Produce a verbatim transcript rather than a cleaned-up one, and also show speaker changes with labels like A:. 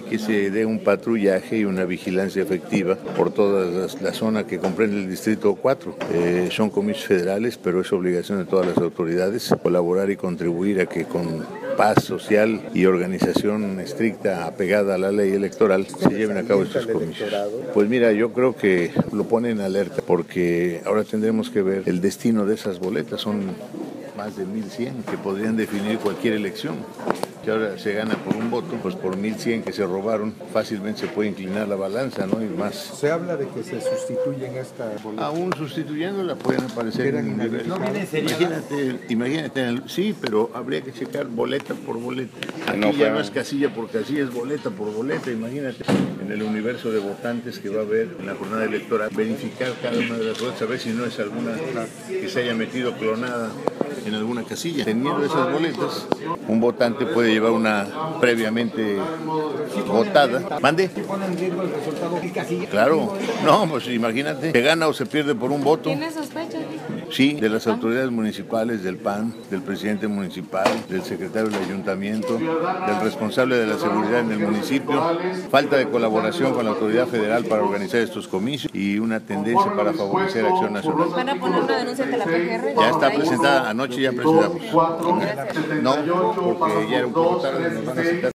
A: que se dé un patrullaje y una vigilancia efectiva por toda la, la zona que comprende el Distrito cuatro. Eh, son comicios federales, pero es obligación de todas las autoridades colaborar y contribuir a que con paz social y organización estricta apegada a la ley electoral se lleven a cabo estos comicios. Pues mira, yo creo que lo ponen en alerta porque ahora tendremos que ver el destino de esas boletas. Son más de mil cien que podrían definir cualquier elección. Que ahora se gana por un voto, pues por mil cien que se robaron, fácilmente se puede inclinar la balanza, ¿no? Y más.
B: Se habla de que se sustituyen estas boletas.
A: Aún sustituyéndola pueden aparecer en un nivel.
C: No viene
A: Imagínate, imagínate, en el, sí, pero habría que checar boleta por boleta. Aquí
C: no,
A: ya
C: pero...
A: no es casilla por casilla, es boleta por boleta, imagínate. En el universo de votantes que va a haber en la jornada electoral, verificar cada una de las boletas, a ver si no es alguna que se haya metido clonada en alguna casilla. Teniendo esas boletas, un votante puede llevar una previamente votada. ¿Mande? Claro, no, pues imagínate, se gana o se pierde por un voto.
D: ¿Tiene sospechas?
A: Sí, de las autoridades municipales, del P A N, del presidente municipal, del secretario del ayuntamiento, del responsable de la seguridad en el municipio, falta de colaboración con la autoridad federal para organizar estos comicios y una tendencia para favorecer Acción Nacional.
D: ¿Van a poner una denuncia ante la P G R?
A: Ya está presentada, anoche ya presentamos. No, porque ya era un poco tarde, nos van a citar.